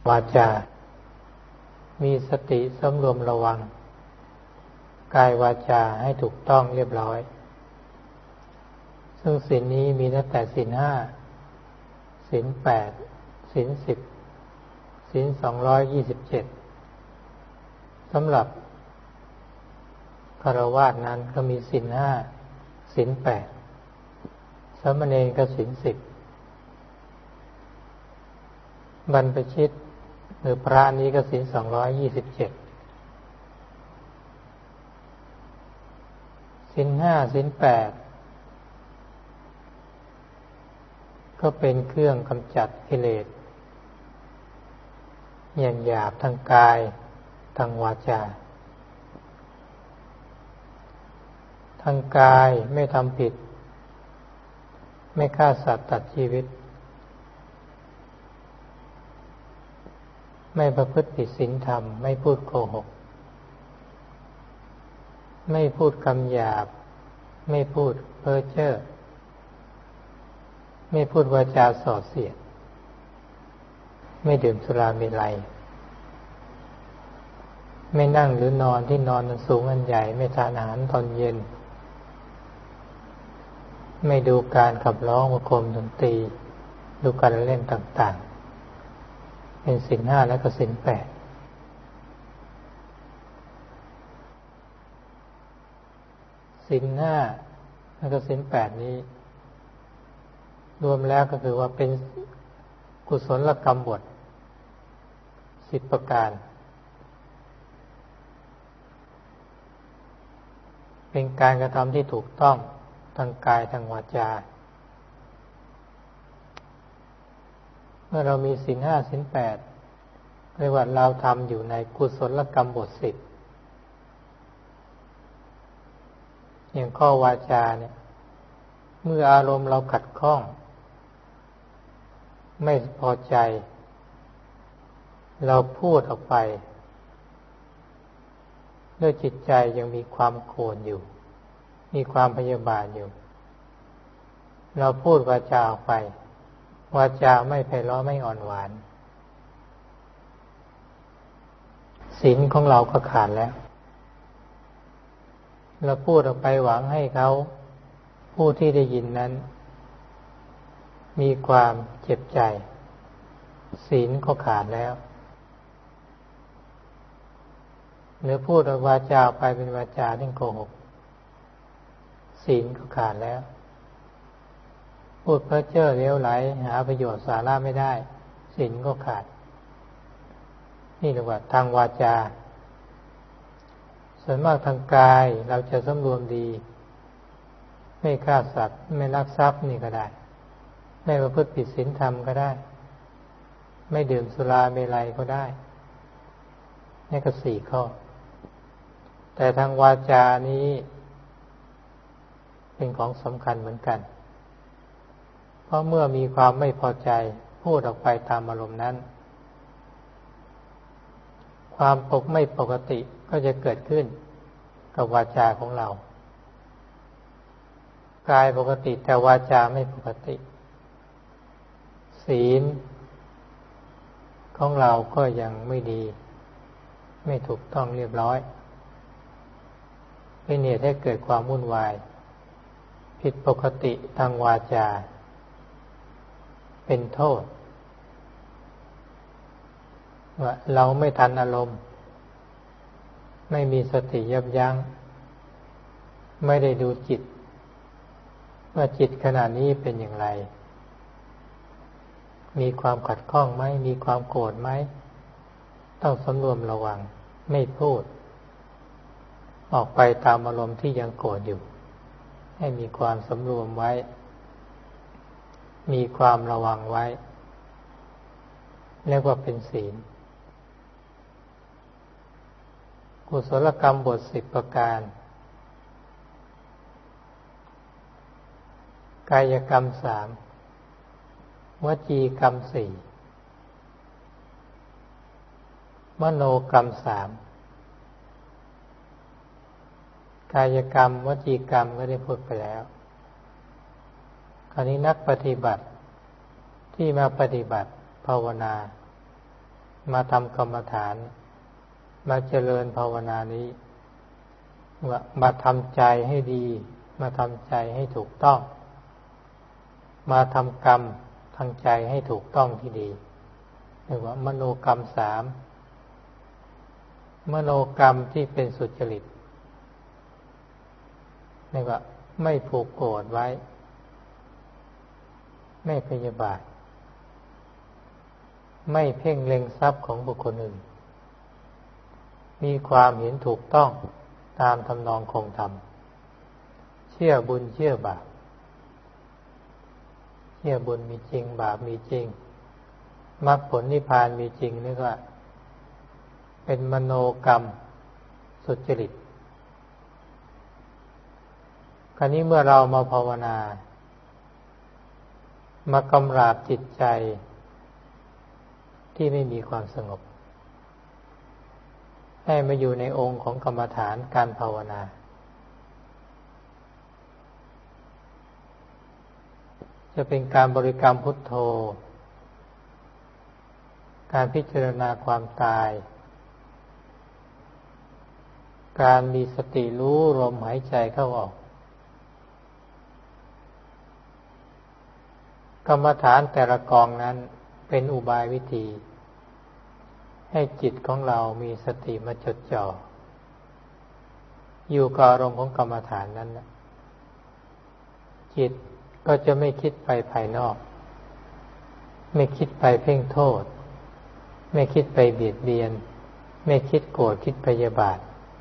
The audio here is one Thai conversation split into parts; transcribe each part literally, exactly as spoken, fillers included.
วาจามีสติสำรวมระวังกายวาจาให้ถูกต้องเรียบร้อยซึ่งศีลนี้มีตั้งแต่ศีลห้าศีลแปดศีลสิบศีลสองร้อยยี่สิบเจ็ดสำหรับฆราวาสนั้นก็มีศีลห้าศีลแปดสามเณรก็ศีลสิบบรรพชิตหรือพระนี้ก็ศีลสองร้อยยี่สิบเจ็ดศีลห้าศีลแปดก็เป็นเครื่องกำจัดกิเลสอย่างหยาบทางกายทางวาจาทางกายไม่ทำผิดไม่ฆ่าสัตว์ตัดชีวิตไม่ประพฤติผิดศีลธรรมไม่พูดโกหกไม่พูดคำหยาบไม่พูดเพ้อเจ้อไม่พูดวาจาส่อเสียดไม่ดื่มสุราเมลัยไม่นั่งหรือนอนที่นอนอันสูงอันใหญ่ไม่ทานอาหารตอนเย็นไม่ดูการขับร้องประโคมดนตรีดูการเล่นต่างๆเป็นศีลห้าและก็ศีลแปดศีลห้าและก็ศีลแปดนี้รวมแล้วก็คือว่าเป็นกุศลกรรมบทสิบประการเป็นการกระทำที่ถูกต้องทางกายทางวาจาเมื่อเรามีศีลห้าศีลแปดเรียกว่าเราทำอยู่ในกุศลกรรมบทสิบอย่างข้อวาจาเนี่ยเมื่ออารมณ์เราขัดข้องไม่พอใจเราพูดออกไปด้วยจิตใจยังมีความโกรธอยู่มีความพยาบาทอยู่เราพูดวาจาออกไปวาจาไม่ไพเราะไม่อ่อนหวานศีลของเราก็ขาดแล้วเราพูดออกไปหวังให้เขาผู้ที่ได้ยินนั้นมีความเจ็บใจศีลก็ขาดแล้วหรือพูดวาจาไปเป็นวาจาที่โกหกศีลก็ขาดแล้วพูดเพ้อเจ้อเลวไหลหาประโยชน์สาระไม่ได้ศีลก็ขาดนี่เรียกว่าทางวาจาส่วนมากทางกายเราจะสำรวมดีไม่ฆ่าสัตว์ไม่ลักทรัพย์นี่ก็ได้ไม่ประพฤติผิดศีลธรรมก็ได้ไม่ดื่มสุราเมลัยก็ได้นี่ก็สี่ข้อแต่ทางวาจานี้เป็นของสำคัญเหมือนกันเพราะเมื่อมีความไม่พอใจพูดออกไปตามอารมณ์นั้นความปกไม่ปกติก็จะเกิดขึ้นกับวาจาของเรากายปกติแต่วาจาไม่ปกติศีลของเราก็ยังไม่ดีไม่ถูกต้องเรียบร้อยเป็นเหตุให้เกิดความวุ่นวายผิดปกติทางวาจาเป็นโทษว่าเราไม่ทันอารมณ์ไม่มีสติยับยั้งไม่ได้ดูจิตว่าจิตขณะนี้เป็นอย่างไรมีความขัดข้องไหมมีความโกรธไหมต้องสำรวมระวังไม่พูดออกไปตามอารมณ์ที่ยังโกรธอยู่ให้มีความสำรวมไว้มีความระวังไว้เรียกว่าเป็นศีลกุศลกรรมบทสิบประการกายกรรมสามวจีกรรมสี่มโนกรรมสามกายกรรมวจีกรรมก็ได้พูดไปแล้วคราวนี้นักปฏิบัติที่มาปฏิบัติภาวนามาทำกรรมฐานมาเจริญภาวนานี้ว่ามาทำใจให้ดีมาทำใจให้ถูกต้องมาทำกรรมทางใจให้ถูกต้องที่ดีเรียกว่ามโนกรรมสามมโนกรรมที่เป็นสุจริตเรียกว่าไม่ผูกโกรธไว้ไม่พยาบาทไม่เพ่งเล็งทรัพย์ของบุคคลอื่นมีความเห็นถูกต้องตามทำนองคงธรรมเชื่อบุญเชื่อบาปเชื่อบุญมีจริงบาปมีจริงมรรคผลนิพพานมีจริงนี่ก็เป็นมโนกรรมสุจริตคราวนี้เมื่อเรามาภาวนา มากำราบจิตใจที่ไม่มีความสงบให้มาอยู่ในองค์ของกรรมฐานการภาวนาจะเป็นการบริกรรมพุทโธการพิจารณาความตายการมีสติรู้ลมหายใจเข้าออกกรรมฐานแต่ละกองนั้นเป็นอุบายวิธีให้จิตของเรามีสติมาจดจ่ออยู่กับอารมณ์ของกรรมฐานนั้นนะจิตก็จะไม่คิดไปภายนอกไม่คิดไปเพ่งโทษไม่คิดไปเบียดเบียนไม่คิดโกรธคิดพยาบาท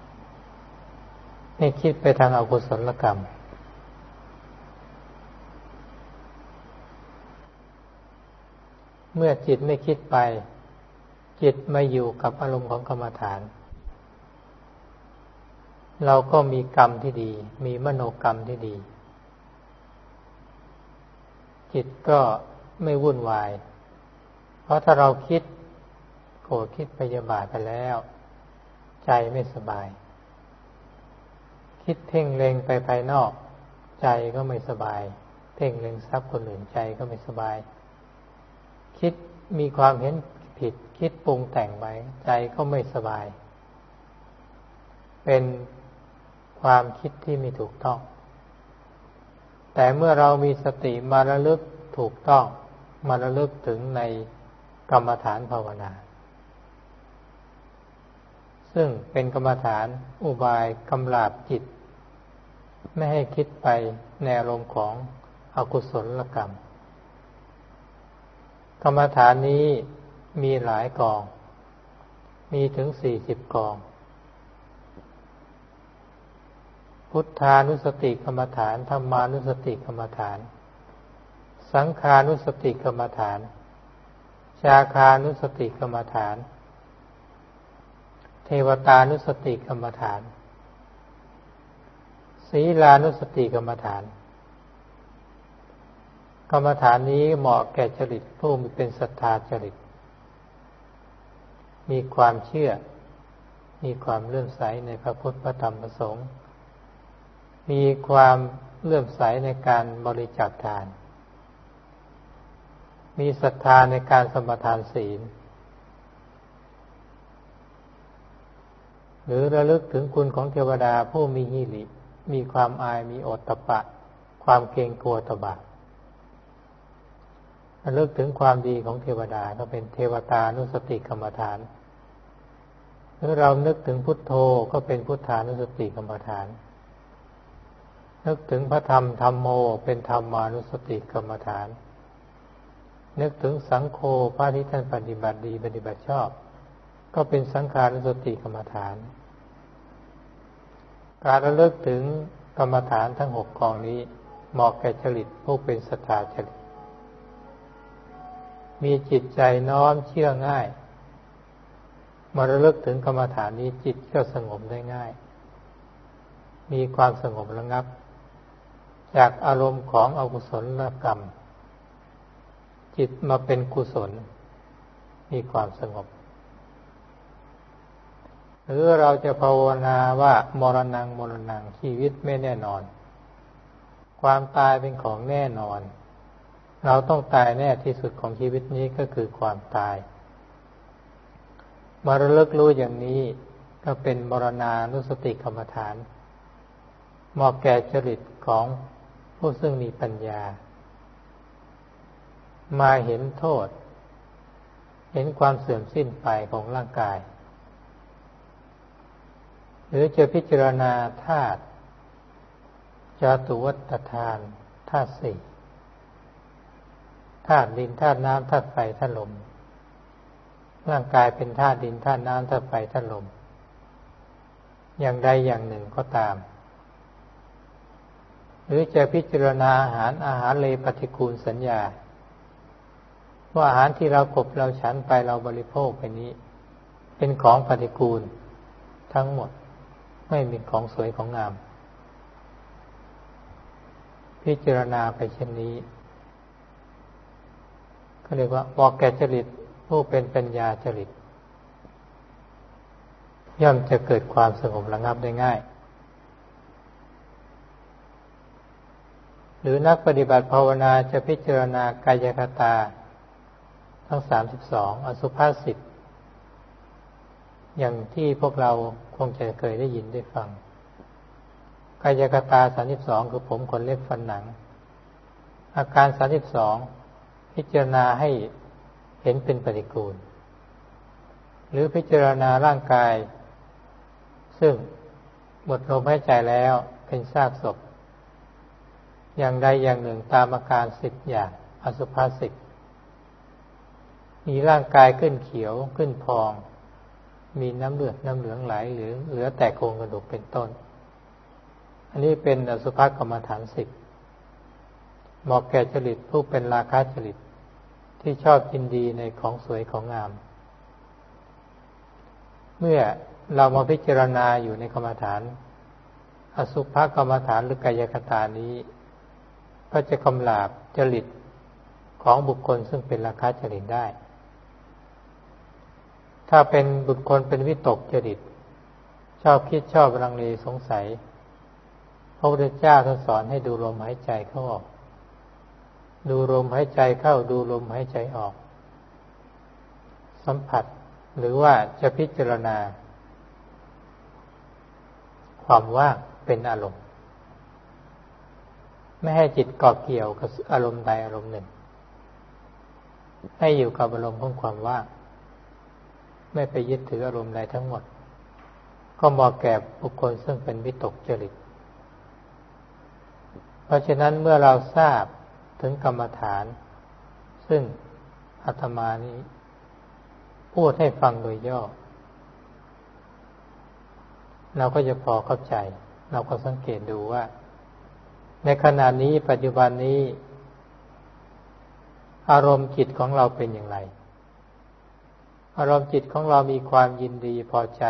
ไม่คิดไปทางอกุศลกรรมเมื่อจิตไม่คิดไปจิตมาอยู่กับอารมณ์ของกรรมฐานเราก็มีกรรมที่ดีมีมโนกรรมที่ดีจิตก็ไม่วุ่นวายเพราะถ้าเราคิดโกรธคิดพยาบาทไปแล้วใจไม่สบายคิดเพ่งเล็งไปภายนอกใจก็ไม่สบายเพ่งเล็งทรัพย์คนอื่นใจก็ไม่สบายคิดมีความเห็นผิดคิดปรุงแต่งไปใจก็ไม่สบายเป็นความคิดที่ไม่ถูกต้องแต่เมื่อเรามีสติมาระลึกถูกต้องมาระลึกถึงในกรรมฐานภาวนาซึ่งเป็นกรรมฐานอุบายกำราบจิตไม่ให้คิดไปในอารมณ์ของอกุศลกรรมกรรมฐานนี้มีหลายกองมีถึงสี่สิบกองพุทธานุสติกรรมฐานธัมมานุสติกรรมฐานสังฆานุสติกรรมฐานจาคานุสติกรรมฐานเทวตานุสติกรรมฐานศีลานุสติกรรมฐานกรรมฐานนี้เหมาะแก่จริตผู้มีเป็นศรัทธาจริตมีความเชื่อมีความเลื่อมใสในพระพุทธพระธรรมพระสงฆ์มีความเลื่อมใสในการบริจาคทานมีศรัทธาในการสมทานศีลหรือระลึกถึงคุณของเทวดาผู้มีหิริมีความอายมีโอตตัปปะความเกรงกลัวต่อบาประลึกถึงความดีของเทวดาก็เป็นเทวตานุสติกรรมฐานหรือเรานึกถึงพุทโธก็เป็นพุทธานุสติกรรมฐานนึกถึงพระธรรมธัมโมเป็นธรรมานุสติกรรมฐานนึกถึงสังโฆพระที่ท่านปฏิบัติดีปฏิบัติชอบก็เป็นสังฆานุสติกรรมฐานการระลึกถึงกรรมฐานทั้งหกกองนี้เหมาะแก่จริตผู้เป็นศรัทธาจริตมีจิตใจน้อมเชื่อง่ายมาระลึกถึงกรรมฐานนี้จิตก็สงบได้ง่ายมีความสงบระงับจากอารมณ์ของอกุศลกรรมจิตมาเป็นกุศลมีความสงบหรือเราจะภาวนาว่ามรณังมรณังชีวิตไม่แน่นอนความตายเป็นของแน่นอนเราต้องตายแน่ที่สุดของชีวิตนี้ก็คือความตายมาระลึกรู้อย่างนี้ก็เป็นมรณานุสติกรรมฐานเหมาะแก่จริตของผู้ซึ่งมีปัญญามาเห็นโทษเห็นความเสื่อมสิ้นไปของร่างกายหรือจะพิจารณาธาตุจาตุวัฏฐานธาตุสี่ธาตุดินธาตุน้ำธาตุไฟธาตุลมร่างกายเป็นธาตุดินธาตุน้ำธาตุไฟธาตุลมอย่างใดอย่างหนึ่งก็ตามหรือจะพิจารณาอาหารอาหารเลปฏิกูลสัญญาว่าอาหารที่เราขบเราฉันไปเราบริโภคไปนี้เป็นของปฏิกูลทั้งหมดไม่มีของสวยของงามพิจารณาไปเช่นนี้ก็เรียกว่าบอกแก่จริตผู้เป็นปัญญาจริตย่อมจะเกิดความสงบระงับได้ง่ายหรือนักปฏิบัติภาวนาจะพิจารณากายคตาทั้งสามสิบสองอสุภาษิตอย่างที่พวกเราคงจะเคยได้ยินได้ฟังกายคตาสามสิบสองคือผมขนเล็บฟันหนังอาการสามสิบสองพิจารณาให้เห็นเป็นปฏิกูลหรือพิจารณาร่างกายซึ่งหมดลมหายใจแล้วเป็นซากศพอย่างใดอย่างหนึ่งตามอาการสิบอย่างอสุภาษิตมีร่างกายขึ้นเขียวขึ้นพองมีน้ำเลือดน้ำเหลืองไหลหรือเหลือแต่โครงกระดูกเป็นต้นอันนี้เป็นอสุภกรรมฐานสิบเหมาะแก่จริตผู้เป็นราคะจริตที่ชอบยินดีในของสวยของงามเมื่อเรามาพิจารณาอยู่ในกรรมฐานอสุภกรรมฐานหรือกายคตานี้ก็จะกำราบจริตของบุคคลซึ่งเป็นราคะจริตได้ถ้าเป็นบุคคลเป็นวิตกจริตชอบคิดชอบลังเลสงสัยพระพุทธเจ้าท่านสอนให้ดูลมหายใจเข้าออกดูลมหายใจเข้าดูลมหายใจออกสัมผัสหรือว่าจะพิจารณาความว่างเป็นอารมณ์ไม่ให้จิตเกาะเกี่ยวกับอารมณ์ใดอารมณ์หนึ่งให้อยู่กับอารมณ์ของความว่างไม่ไปยึดถืออารมณ์ใดทั้งหมดก็เหมาะแก่บุคคลซึ่งเป็นวิตกจริตเพราะฉะนั้นเมื่อเราทราบถึงกรรมฐานซึ่งอาตมานี้พูดให้ฟังโดยย่อเราก็จะพอเข้าใจเราก็สังเกตดูว่าในขณะนี้ปัจจุบันนี้อารมณ์จิตของเราเป็นอย่างไรอารมณ์จิตของเรามีความยินดีพอใจ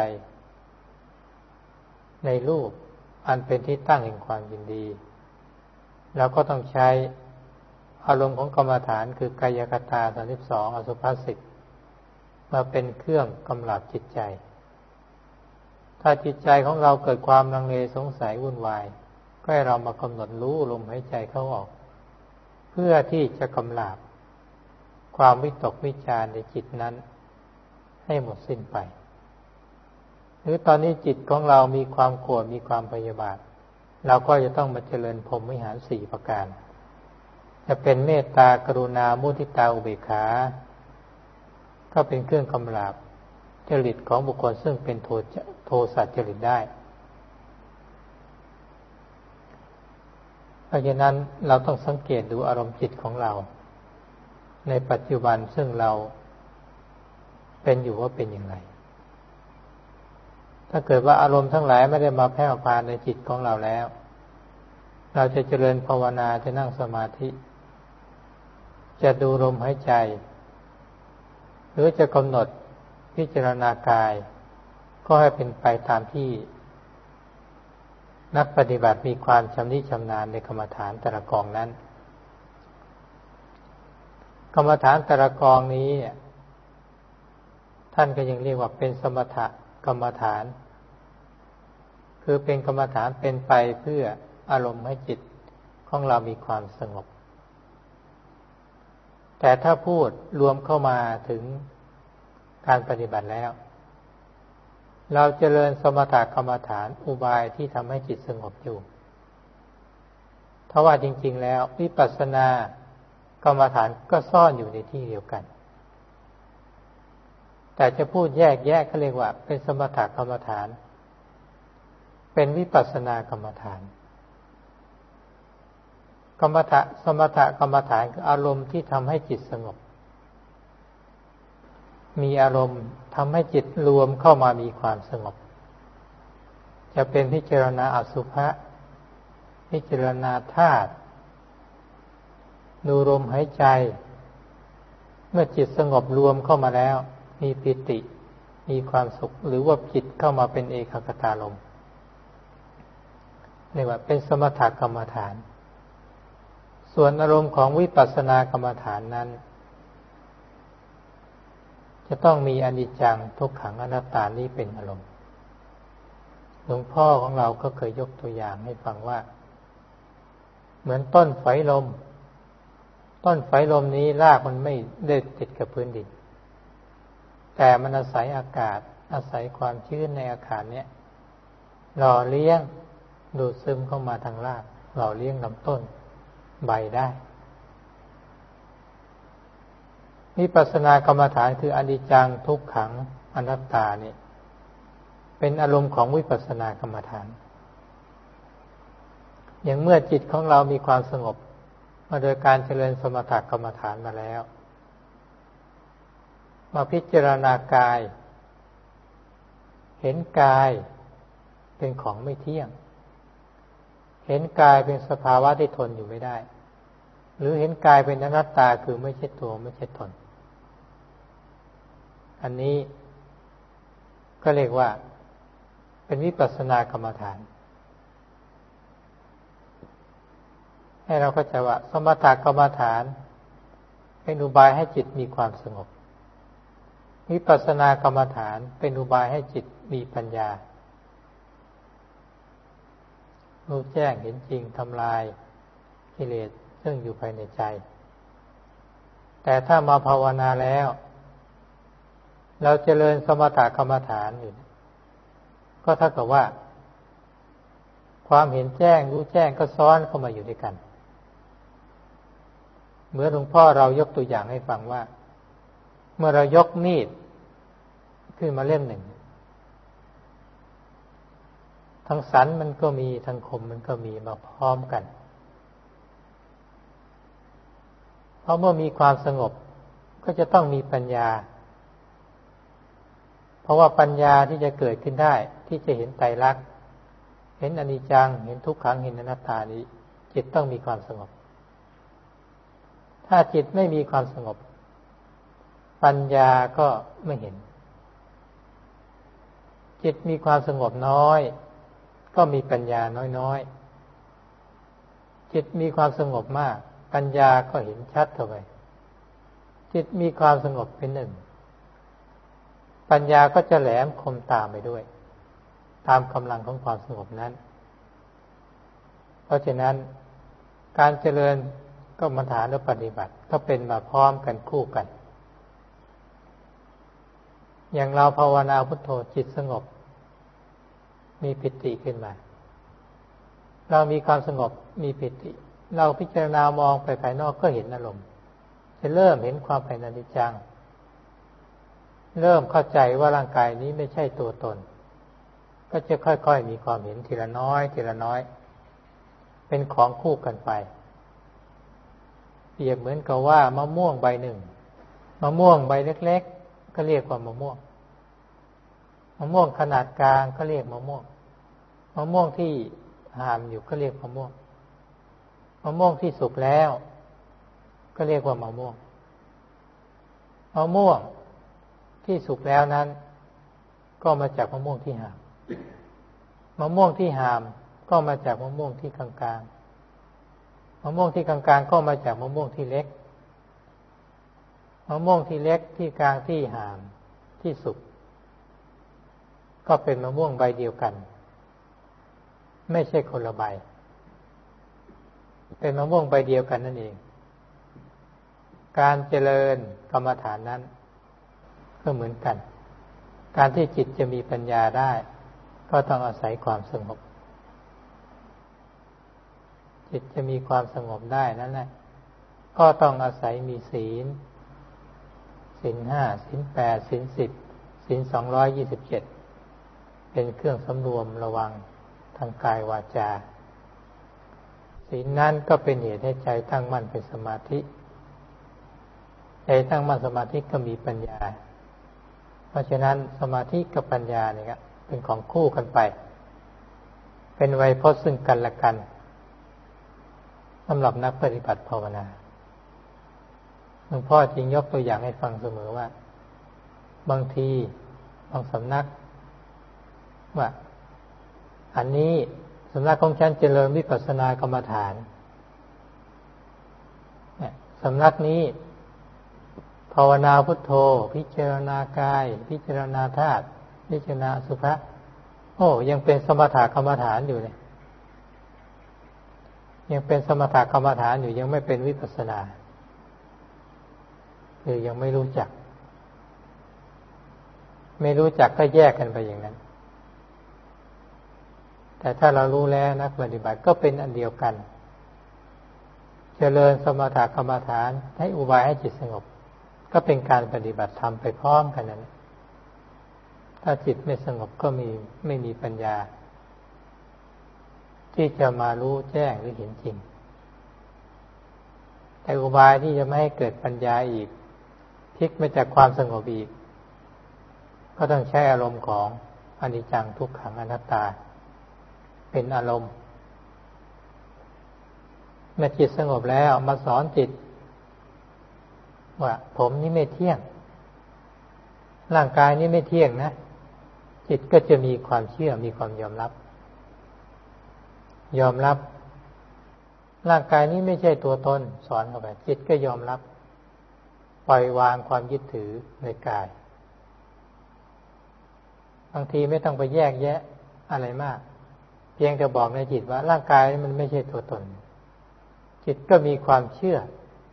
ในรูปอันเป็นที่ตั้งแห่งความยินดีเราก็ต้องใช้อารมณ์ของกรรมฐานคือกายคตาสามสิบสองอสุภาษิตมาเป็นเครื่องกำลับจิตใจถ้าจิตใจของเราเกิดความลังเลสงสัยวุ่นวายก็ให้เรามากำหนดรู้ลมหายใจเข้าออกเพื่อที่จะกำลับความวิตกวิจารในจิตนั้นให้หมดสิ้นไปหรือตอนนี้จิตของเรามีความโกรธมีความพยาบาทเราก็จะต้องมาเจริญพรหมวิหารสี่ประการจะเป็นเมตตากรุณามุทิตาอุเบกขาก็เป็นเครื่องกำราบจริตของบุคคลซึ่งเป็นโทโทสะจริตได้เพราะฉะนั้นเราต้องสังเกตดูอารมณ์จิตของเราในปัจจุบันซึ่งเราเป็นอยู่ว่าเป็นอย่างไรถ้าเกิดว่าอารมณ์ทั้งหลายไม่ได้มาแผ่วพานในจิตของเราแล้วเราจะเจริญภาวนาจะนั่งสมาธิจะดูลมหายใจหรือจะกำหนดพิจารณากายก็ให้เป็นไปตามที่นักปฏิบัติมีความชำนิชำนาญในกรรมฐานแต่ละกองนั้นกรรมฐานแต่ละกองนี้ท่านก็ยังเรียกว่าเป็นสมถกรรมฐานคือเป็นกรรมฐานเป็นไปเพื่ออารมณ์ให้จิตของเรามีความสงบแต่ถ้าพูดรวมเข้ามาถึงการปฏิบัติแล้วเราเจริญสมถกรรมฐานอุบายที่ทำให้จิตสงบอยู่เพราะว่าจริงๆแล้ววิปัสสนากรรมฐานก็ซ่อนอยู่ในที่เดียวกันแต่จะพูดแยกแยะเขาเรียกว่าเป็นสมถกรรมฐานเป็นวิปัสสนากรรมฐานกรรมฐานสมถกรรมฐานคืออารมณ์ที่ทำให้จิตสงบมีอารมณ์ทำให้จิตรวมเข้ามามีความสงบจะเป็นพิจารณาอสุภะพิจารณาธาตุดูลมหายใจเมื่อจิตสงบรวมเข้ามาแล้วมีปิติมีความสุขหรือว่าจิตเข้ามาเป็นเอกคตารมณ์เรียกว่าเป็นสมถกรรมฐานส่วนอารมณ์ของวิปัสสนากรรมฐานนั้นจะต้องมีอนิจจังทุกขังอนัตตานี้เป็นอารมณ์หลวงพ่อของเราก็เคยยกตัวอย่างให้ฟังว่าเหมือนต้นไฝลมต้นไฝลมนี้รากมันไม่ได้ติดกับพื้นดินแต่มันอาศัยอากาศอาศัยความชื้นในอากาศเนี้ยหล่อเลี้ยงดูดซึมเข้ามาทางรากหล่อเลี้ยงลำต้นใบได้วิปัสสนากรรมฐานคืออนิจจังทุกขังอนัตตานี่เป็นอารมณ์ของวิปัสสนากรรมฐานอย่างเมื่อจิตของเรามีความสงบมาโดยการเจริญสมถกรรมฐานมาแล้วมาพิจารณากายเห็นกายเป็นของไม่เที่ยงเห็นกายเป็นสภาวะที่ทนอยู่ไม่ได้หรือเห็นกายเป็นอนัตตาคือไม่ใช่ตัวไม่ใช่ตนอันนี้ก็เรียกว่าเป็นวิปัสสนากรรมฐานให้เราเข้าใจว่าสมถกรรมฐานเป็นอุบายให้จิตมีความสงบวิปัสสนากรรมฐานเป็นอุบายให้จิตมีปัญญารู้แจ้งเห็นจริงทำลายกิเลสซึ่งอยู่ภายในใจแต่ถ้ามาภาวนาแล้วเราเจริญสมถกรรมฐานอยู่ก็เท่ากับว่าความเห็นแจ้งรู้แจ้งก็ซ้อนเข้ามาอยู่ด้วยกันเหมือนหลวงพ่อเรายกตัวอย่างให้ฟังว่าเมื่อเรายกมีดขึ้นมาเล่มหนึ่งทั้งสันมันก็มีทั้งคมมันก็มีมาพร้อมกันเพราะเมื่อมีความสงบก็จะต้องมีปัญญาเพราะว่าปัญญาที่จะเกิดขึ้นได้ที่จะเห็นไตรลักษณ์เห็นอนิจจังเห็นทุกขังเห็นอนัตตานี้จิตต้องมีความสงบถ้าจิตไม่มีความสงบปัญญาก็ไม่เห็นจิตมีความสงบน้อยก็มีปัญญาน้อยๆจิตมีความสงบมากปัญญาก็เห็นชัดเข้าไปจิตมีความสงบเป็นหนึ่งปัญญาก็จะแหลมคมตามไปด้วยตามกำลังของความสงบนั้นเพราะฉะนั้นการเจริญกรรมฐานและปฏิบัติก็เป็นมาพร้อมกันคู่กันอย่างเราภาวนาพุทโธจิตสงบมีปิติขึ้นมาเรามีความสงบมีปิติเราพิจารณามองไปภายนอกก็เห็นอารมณ์จะเริ่มเห็นความเป็นอนิจจังเริ่มเข้าใจว่าร่างกายนี้ไม่ใช่ตัวตนก็จะค่อยๆมีความเห็นทีละน้อยทีละน้อยเป็นของคู่กันไปเปรียบเหมือนกับว่ามะม่วงใบหนึ่งมะม่วงใบเล็กๆก็เรียกว่ามะม่วงมะม่วงขนาดกลางก็เรียกมะม่วงมะม่วงที่หามอยู่ก็เรียกมะม่วงมะม่วงที่สุกแล้วก็เรียกว่ามะม่วงมะม่วงที่สุกแล้วนั้นก็มาจากมะม่วงที่หามมะม่วงที่หามก็มาจากมะม่วงที่กลางๆมะม่วงที่กลางๆก็มาจากมะม่วงที่เล็กมะม่วงที่เล็กที่กลางที่หามที่สุกก็เป็นมะม่วงใบเดียวกันไม่ใช่คนละใบเป็นมะม่วงใบเดียวกันนั่นเองการเจริญกรรมฐานนั้นก็เหมือนกันการที่จิตจะมีปัญญาได้ก็ต้องอาศัยความสงบจิตจะมีความสงบได้นั่นแหละก็ต้องอาศัยมีศีลศีลห้าศีลแปดศีลสิบศีลสองร้อยยี่สิบเจ็ดเป็นเครื่องสำรวมระวังทางกายวาจาศีลนั้นก็เป็นเหตุให้ใจตั้งมั่นเป็นสมาธิใจตั้งมั่นสมาธิก็มีปัญญาเพราะฉะนั้นสมาธิกับปัญญาเนี่ยเป็นของคู่กันไปเป็นไวยพจน์ซึ่งกันและกันสำหรับนักปฏิบัติภาวนาหลวงพ่อจริงยกตัวอย่างให้ฟังเสมอว่าบางทีบางสำนักว่าอันนี้สำนักของฉันเจริญวิปัสสนากรรมฐานเนี่ยสำนักนี้ภาวนาพุทโธพิจารณากายพิจารณาธาตุพิจารณาอสุภะโอ้ยังเป็นสมถะกรรมฐานอยู่เลยยังเป็นสมถะกรรมฐานอยู่ยังไม่เป็นวิปัสสนาคือยังไม่รู้จักไม่รู้จักก็แยกกันไปอย่างนั้นแต่ถ้าเรารู้แล้วนักปฏิบัติก็เป็นอันเดียวกันเจริญสมถะกรรมฐานให้อุบายให้จิตสงบก็เป็นการปฏิบัติธรรมไปพร้อมกันนั้นถ้าจิตไม่สงบก็มีไม่มีปัญญาที่จะมารู้แจ้งหรือเห็นจริงแต่อุบายที่จะไม่ให้เกิดปัญญาอีกพลิกมาจากความสงบอีกก็ต้องใช้อารมณ์ของอนิจจังทุกขังอนัตตาเป็นอารมณ์เมื่อจิตสงบแล้วมาสอนจิตว่าผมนี่ไม่เที่ยงร่างกายนี้ไม่เที่ยงนะจิตก็จะมีความเชื่อมีความยอมรับยอมรับร่างกายนี้ไม่ใช่ตัวตนสอนเข้าไปจิตก็ยอมรับปล่อยวางความยึดถือในกายบางทีไม่ต้องไปแยกแยะอะไรมากเพียงแต่บอกในจิตว่าร่างกายมันไม่ใช่ตัวตนจิตก็มีความเชื่อ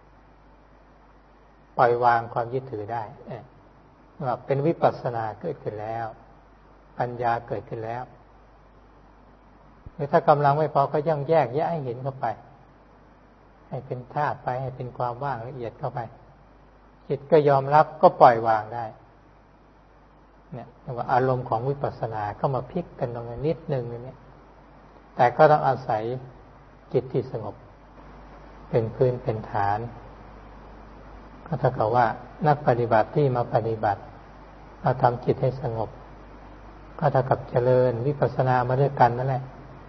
ปล่อยวางความยึดถือได้ว่าเป็นวิปัสสนาเกิดขึ้นแล้วปัญญาเกิดขึ้นแล้วหรือถ้ากำลังไม่พอก็ย่อมแยกแยะให้เห็นเข้าไปให้เป็นธาตุไปให้เป็นความว่างละเอียดเข้าไปจิตก็ยอมรับก็ปล่อยวางได้เนี่ยเรียกว่าอารมณ์ของวิปัสสนาเข้ามาพลิกกันตรงนี้นิดนึงเนี่ยแต่ก็ต้องอาศัยจิตที่สงบเป็นพื้นเป็นฐานก็เท่ากับว่านักปฏิบัติที่มาปฏิบัติมาทำจิตให้สงบก็เท่ากับเจริญวิปัสสนามาด้วยกันนั่นแหละ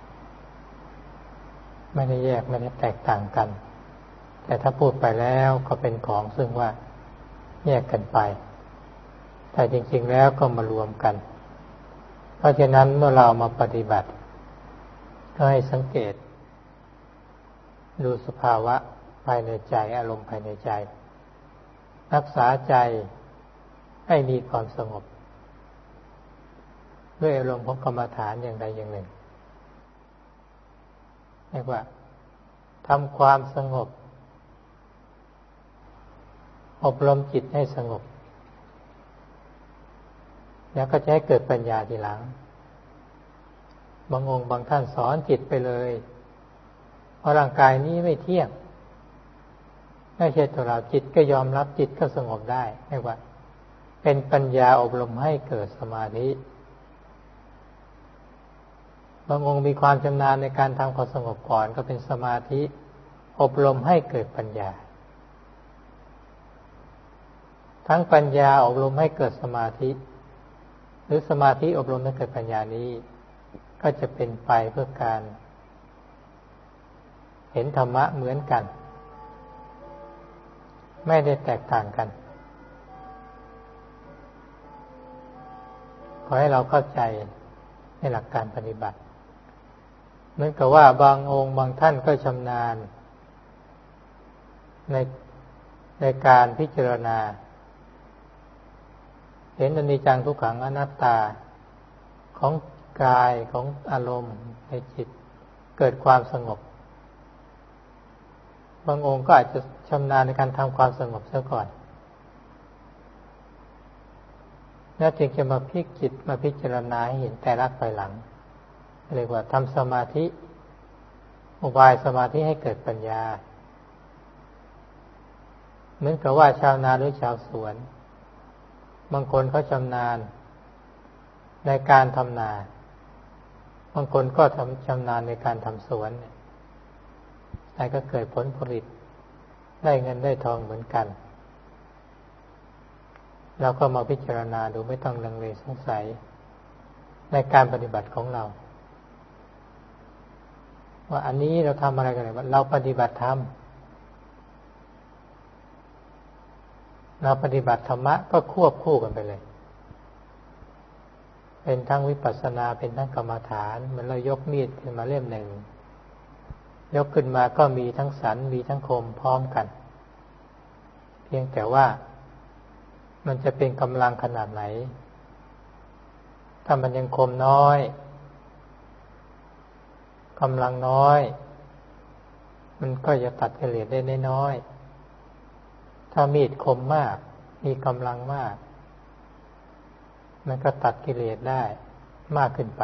ไม่ได้แยกไม่ได้แตกต่างกันแต่ถ้าพูดไปแล้วก็เป็นของซึ่งว่าแยกกันไปแต่จริงๆแล้วก็มารวมกันเพราะฉะนั้นเมื่อเรามาปฏิบัติก็ให้สังเกตดูสภาวะภายในใจอารมณ์ภายในใจรักษาใจให้มีความสงบด้วยอารมณ์ของกรรมฐานอย่างใดอย่างหนึ่งเรียกว่าทำความสงบอบรมจิตให้สงบแล้วก็จะให้เกิดปัญญาทีหลังบางองค์บางท่านสอนจิตไปเลยเพราะร่างกายนี้ไม่เที่ยงไม่ใช่ตัวเราจิตก็ยอมรับจิตก็สงบได้เรียกว่าเป็นปัญญาอบรมให้เกิดสมาธิบางองค์มีความชำนาญในการทำความสงบก่อนก็เป็นสมาธิอบรมให้เกิดปัญญาทั้งปัญญาอบรมให้เกิดสมาธิหรือสมาธิอบรมให้เกิดปัญญานี้ก็จะเป็นไปเพื่อการเห็นธรรมะเหมือนกันไม่ได้แตกต่างกันขอให้เราเข้าใจในหลักการปฏิบัติเหมือนกับว่าบางองค์บางท่านก็ชำนาญในในการพิจารณาเห็นอนิจจังทุกขังอนัตตาของกายของอารมณ์ในจิตเกิดความสงบบางองค์ก็อาจจะชำนาญในการทำความสงบซะก่อนแล้วจึงจะมาพลิกจิตมาพิจารณาให้เห็นแต่รักไปหลังเรียกว่าทำสมาธิอุบายสมาธิให้เกิดปัญญาเหมือนกับว่าชาวนาหรือชาวสวนบางคนเขาชำนาญในการทำนาบางคนก็ทำชำนาญในการทำสวนแต่ก็เกิดผลผลิตได้เงินได้ทองเหมือนกันเราก็มาพิจารณาดูไม่ต้องลังเลสงสัยในการปฏิบัติของเราว่าอันนี้เราทำอะไรกันเนี่ยเราปฏิบัติธรรมเราปฏิบัติธรรมะก็ควบคู่กันไปเลยเป็นทั้งวิปัสสนาเป็นทั้งกรรมฐานเหมือนเรายกมีดขึ้นมาเล่มหนึ่งยกขึ้นมาก็มีทั้งสันมีทั้งคมพร้อมกันเพียงแต่ว่ามันจะเป็นกำลังขนาดไหนถ้ามันยังคมน้อยกำลังน้อยมันก็จะตัดกิเลสได้น้อยๆถ้ามีดคมมากมีกำลังมากมันก็ตัดกิเลสได้มากขึ้นไป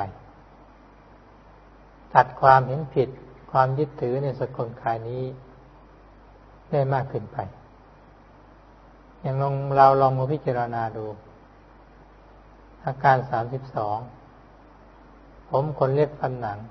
ตัดความเห็นผิดความยึดถือในสกุลกายนี้ได้มากขึ้นไปอย่างลองเราลองมาพิจารณาดูอาการสามสิบสองผมขนเล็บฟันหนัง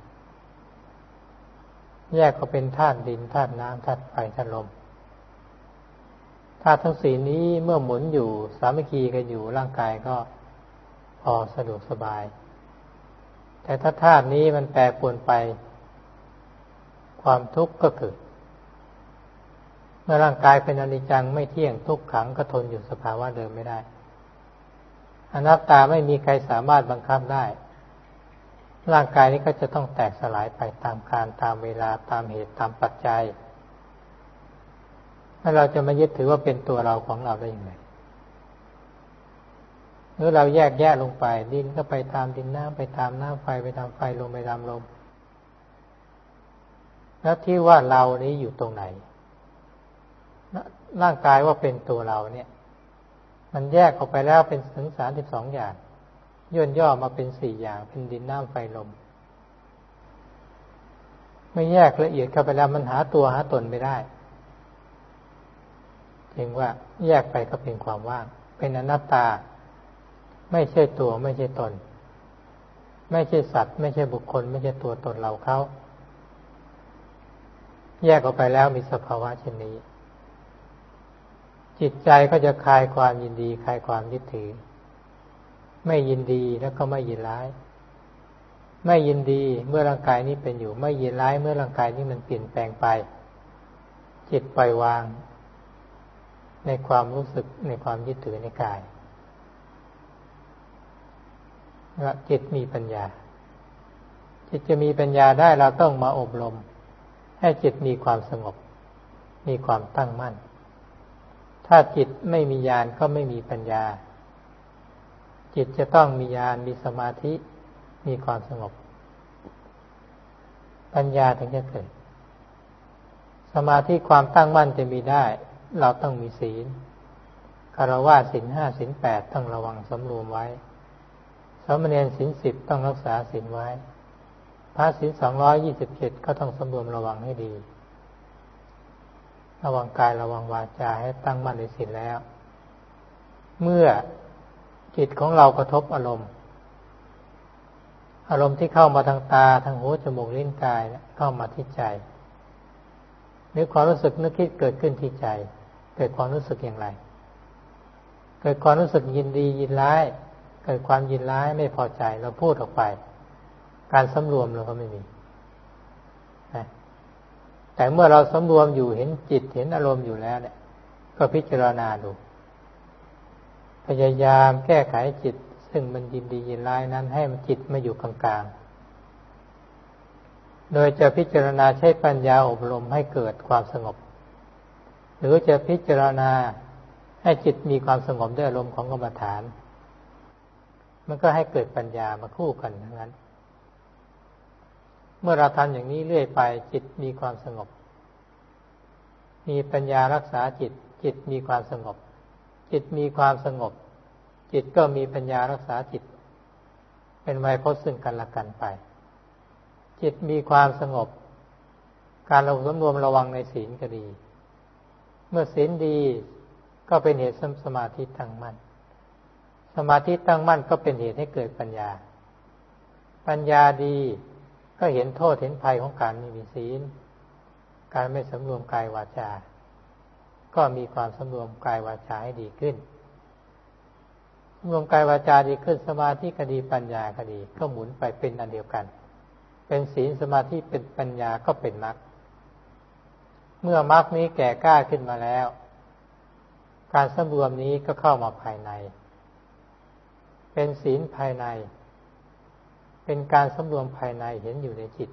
แยกก็เป็นธาตุดินธาตุน้ำธาตุไฟธาตุลมธาตุทั้งสี่นี้เมื่อหมุนอยู่สามัคคีกันอยู่ร่างกายก็พอสะดวกสบายแต่ถ้าธาตุนี้มันแปรปรวนไปความทุกข์ก็เกิดเมื่อร่างกายเป็นอนิจจังไม่เที่ยงทุกขังก็ทนอยู่สภาวะเดิมไม่ได้อนัตตาไม่มีใครสามารถบังคับได้ร่างกายนี้ก็จะต้องแตกสลายไปตามกาลตามเวลาตามเหตุตามปัจจัยถ้าเราจะมายึดถือว่าเป็นตัวเราของเราได้อย่างไรหรือเราแยกแยะลงไปดินก็ไปตามดินน้ำไปตามน้ำไฟไปตามไฟลมไปตามลมแล้วที่ว่าเรานี้อยู่ตรงไหนร่างกายว่าเป็นตัวเราเนี่ยมันแยกออกไปแล้วเป็นถึงสามสิบสองอย่างย่นย่อมาเป็นสี่อย่างเป็นดินน้ำไฟลมไม่แยกละเอียดเข้าไปแล้วมันหาตัวหาตนไม่ได้จึงว่าแยกไปก็เป็นความว่างเป็นอนัตตาไม่ใช่ตัวไม่ใช่ตนไม่ใช่สัตว์ไม่ใช่บุคคลไม่ใช่ตัวตนเราเขาแยกออกไปแล้วมีสภาวะเช่นนี้จิตใจก็จะคลายความยินดีคลายความยึดถือไม่ยินดีแล้วก็ไม่ยินร้ายไม่ยินดีเมื่อร่างกายนี้เป็นอยู่ไม่ยินร้ายเมื่อร่างกายนี้มันเปลี่ยนแปลงไปจิตปล่อยวางในความรู้สึกในความยึดถือในกายว่าจิตมีปัญญาจิตจะมีปัญญาได้เราต้องมาอบรมให้จิตมีความสงบมีความตั้งมั่นถ้าจิตไม่มีญาณก็ไม่มีปัญญาจิตจะต้องมีญาณมีสมาธิมีความสงบปัญญาถึงจะเกิดสมาธิความตั้งมั่นจะมีได้เราต้องมีศีลคฤหัสถ์ศีลห้าศีลแปดต้องระวังสำรวมไว้สามเณรศีลสิบต้องรักษาศีลไว้พระศีลสองร้อยยี่สิบเจ็ดก็ต้องสำรวมระวังให้ดีระวังกายระวังวาจาให้ตั้งมั่นในศีลแล้วเมื่อจิตของเรากระทบอารมณ์อารมณ์ที่เข้ามาทางตาทางหูจมูกลิ้นกายเข้ามาที่ใจหรือความรู้สึกนึกคิดเกิดขึ้นที่ใจเกิดความรู้สึกอย่างไรเกิดความรู้สึกยินดียินร้ายเกิดความยินร้ายไม่พอใจเราพูดออกไปการสำรวมเราก็ไม่มีแต่เมื่อเราสำรวมอยู่เห็นจิตเห็นอารมณ์อยู่แล้วเนี่ยก็พิจารณาดูพยายามแก้ไขจิตซึ่งมันยินดียินร้ายนั้นให้มันจิตมาอยู่กลางๆโดยจะพิจารณาใช้ปัญญาอบรมให้เกิดความสงบหรือจะพิจารณาให้จิตมีความสงบด้วยอารมณ์ของกรรมฐานมันก็ให้เกิดปัญญามาคู่กันทั้งนั้นเมื่อเราทำอย่างนี้เรื่อยไปจิตมีความสงบมีปัญญารักษาจิตจิตมีความสงบจิตมีความสงบจิตก็มีปัญญารักษาจิตเป็นไวยพจน์ซึ่งกันและกันไปจิตมีความสงบการระสำรวมระวังในศีลก็ดีเมื่อศีลดีก็เป็นเหตุสมาธิตั้งมั่นสมาธิตั้งมั่นก็เป็นเหตุให้เกิดปัญญาปัญญาดีก็เห็นโทษเห็นภัยของการไม่มีศีลการไม่สำรวมกายวาจาก็มีความสำรวมกายวาจาให้ดีขึ้นสำรวมกายวาจาดีขึ้นสมาธิก็ดีปัญญาก็ดีก็หมุนไปเป็นอันเดียวกันเป็นศีลสมาธิเป็นปัญญาก็เป็นมรรคเมื่อมรรคนี้แก่กล้าขึ้นมาแล้วการสำรวมนี้ก็เข้ามาภายในเป็นศีลภายในเป็นการสำรวมภายในเห็นอยู่ในจิต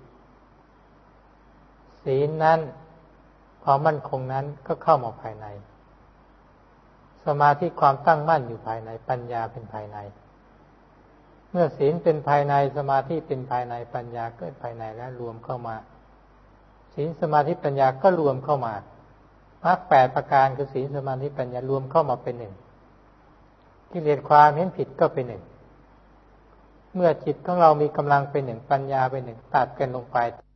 ศีลนั้นความมั่นคงนั้นก็เข้ามาภายในสมาธิความตั้งมั่นอยู่ภายในปัญญาเป็นภายในเมื่อศีลเป็นภายในสมาธิเป็นภายในปัญญาเกิดภายในแล้วรวมเข้ามาศีลสมาธิปัญญาก็รวมเข้ามามรรคแปดประการคือศีลสมาธิปัญญารวมเข้ามาเป็นหนึ่งกิเลสความเห็นผิดก็เป็นหนึ่งเมื่อจิตของเรามีกำลังเป็นหนึ่งปัญญาเป็นหนึ่งตัดกันลงไป